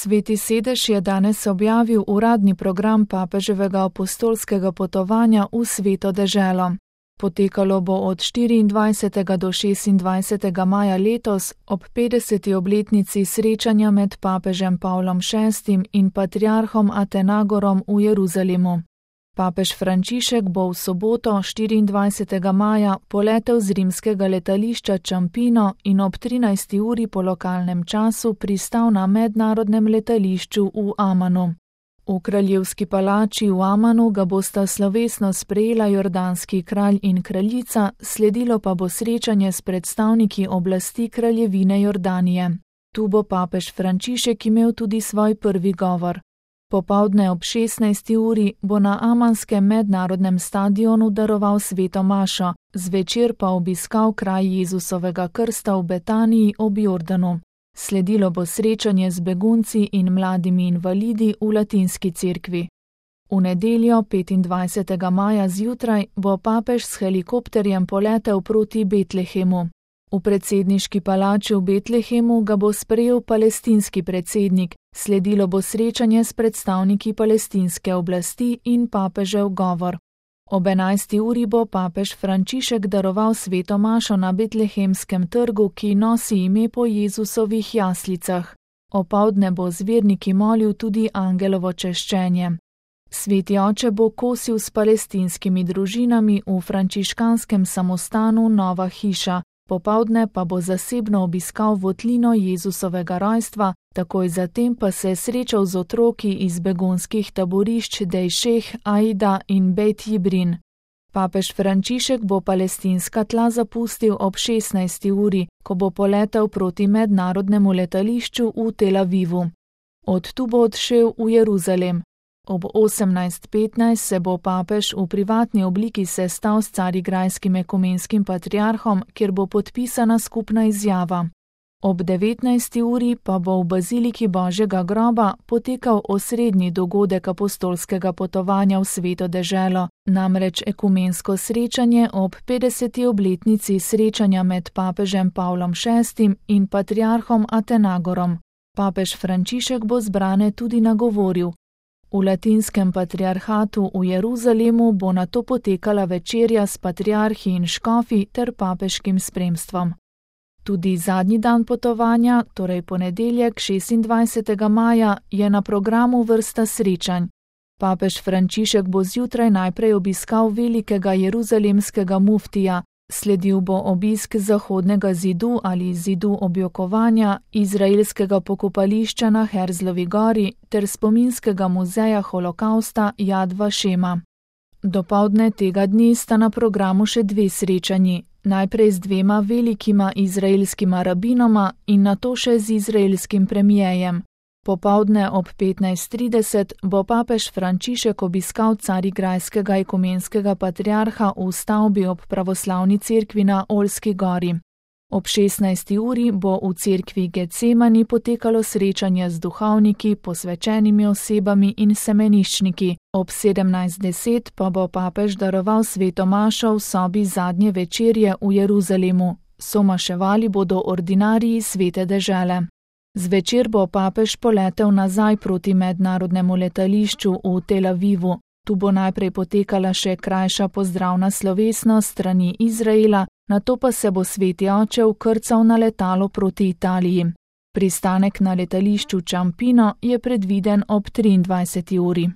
Sveti sedež je danes objavil uradni program papeževega apostolskega potovanja v Sveto deželo. Potekalo bo od 24. do 26. maja letos ob 50. obletnici srečanja med papežem Pavlom VI in patriarhom Atenagorom v Jeruzalemu. Papež Frančišek bo v soboto 24. maja poletel z rimskega letališča Ciampino in ob 13. uri po lokalnem času pristal na mednarodnem letališču v Amanu. V kraljevski palači v Amanu ga bosta slovesno sprejela jordanski kralj in kraljica, sledilo pa bo srečanje s predstavniki oblasti kraljevine Jordanije. Tu bo papež Frančišek imel tudi svoj prvi govor. Popoldne ob 16. uri bo na amanskem mednarodnem stadionu daroval sveto mašo, zvečer pa obiskal kraj Jezusovega krsta v Betaniji ob Jordanu. Sledilo bo srečanje z begunci in mladimi invalidi v latinski cerkvi. V nedeljo 25. maja zjutraj bo papež s helikopterjem poletel proti Betlehemu. V predsedniški palači v Betlehemu ga bo sprejel palestinski predsednik, sledilo bo srečanje s predstavniki palestinske oblasti in papežev govor. Ob 11. uri bo papež Frančišek daroval sveto mašo na betlehemskem trgu, ki nosi ime po Jezusovih jaslicah. Opoldne bo z verniki molil tudi angelovo češčenje. Sveti oče bo kosil s palestinskimi družinami v frančiškanskem samostanu Nova hiša. Popoldne pa bo zasebno obiskal votlino Jezusovega rojstva, takoj zatem pa se srečal z otroki iz begunskih taborišč Dejšeh, Aida in Bejt Jibrin. Papež Frančišek bo palestinska tla zapustil ob 16. uri, ko bo poletel proti mednarodnemu letališču v Tel Avivu. Od tu bo odšel v Jeruzalem. Ob 18:15 se bo papež v privatni obliki sestal s carigrajskim ekumenskim patriarhom, kjer bo podpisana skupna izjava. Ob 19. uri pa bo v baziliki Božjega groba potekal osrednji dogodek apostolskega potovanja v Sveto deželo, namreč ekumensko srečanje ob 50. obletnici srečanja med papežem Pavlom VI in patriarhom Atenagorom. Papež Frančišek bo zbrane tudi nagovoril. V latinskem patriarhatu v Jeruzalemu bo nato potekala večerja s patriarhi in škofi ter papeškim spremstvom. Tudi zadnji dan potovanja, torej ponedeljek 26. maja, je na programu vrsta srečanj. Papež Frančišek bo zjutraj najprej obiskal velikega jeruzalemskega muftija, sledil bo obisk Zahodnega zidu ali zidu objokovanja, izraelskega pokopališča na Herzlovi gori ter spominskega muzeja holokausta Jad Vašema. Dopoldne tega dni sta na programu še dve srečanji, najprej z dvema velikima izraelskima rabinoma in nato še z izraelskim premijejem. Popoldne ob 15:30 bo papež Frančišek obiskal carigrajskega ekumenskega patriarha v stavbi ob pravoslavni cerkvi na Oljski gori. Ob 16. uri bo v cerkvi Getsemani potekalo srečanje z duhovniki, posvečenimi osebami in semeniščniki. Ob 17:10 pa bo papež daroval sveto mašo v sobi zadnje večerje v Jeruzalemu. Somaševali bodo ordinariji Svete dežele. Zvečer bo papež poletel nazaj proti mednarodnemu letališču v Tel Avivu. Tu bo najprej potekala še krajša pozdravna slovesnost strani Izraela, nato pa se bo sveti oče vkrcal na letalo proti Italiji. Pristanek na letališču Ciampino je predviden ob 23. uri.